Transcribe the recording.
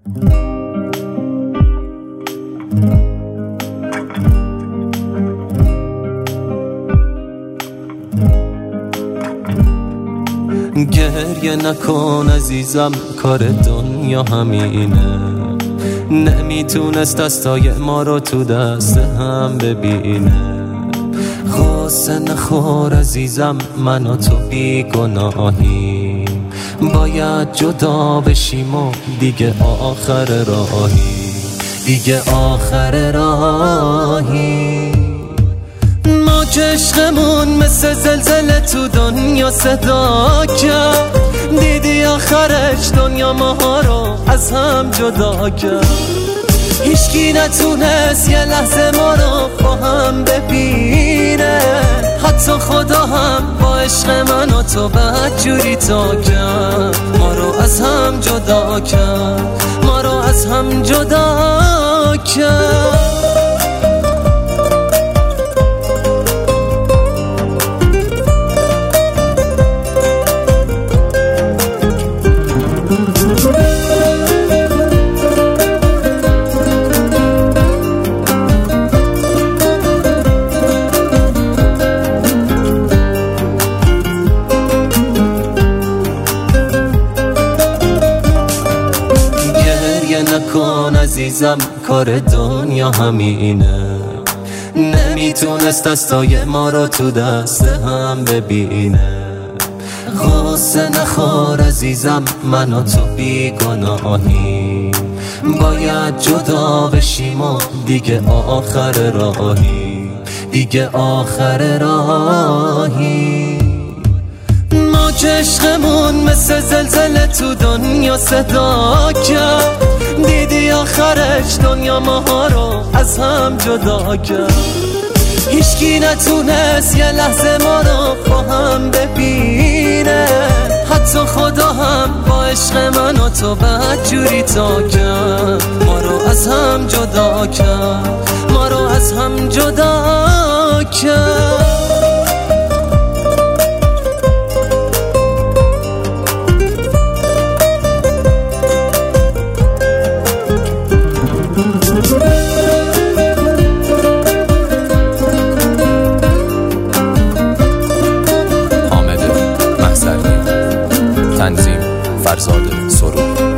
گریه نکن عزیزم، کار دنیا همینه. نمیتونست دستای ما رو تو دست هم ببینه. غصه نخور عزیزم، من و تو بیگناهیم. باید جدا بشیم و دیگه آخر راهی، دیگه آخر راهی. ما که عشقمون مثل زلزله تو دنیا صدا کرد. دیدی آخرش دنیا ماها رو از هم جدا کرد. هیچکی نتونست یه لحظه ما رو با هم ببینه. حتی خدا هم با عشق من و تو بدجوری تا کرد. ما رو از هم جدا کرد، ما رو از هم جدا کرد. نکن عزیزم، کار دنیا همینه. نمیتونست دستای ما رو تو دست هم ببینه. غصه نخور عزیزم، من و تو بیگناهیم. باید جدا بشیم و دیگه آخر راهی، دیگه آخر راهی. ما که عشقمون مثل زلزله تو دنیا صدا کرد. دیدی آخرش دنیا ماها رو از هم جدا کرد. هیچکی نتونست یه لحظه ما رو با هم ببینه. حتی خدا هم با عشق من و تو بدجوری تا کرد. ما رو از هم جدا کرد، ما رو از هم جدا کرد. تنظیم فرزاد سرور.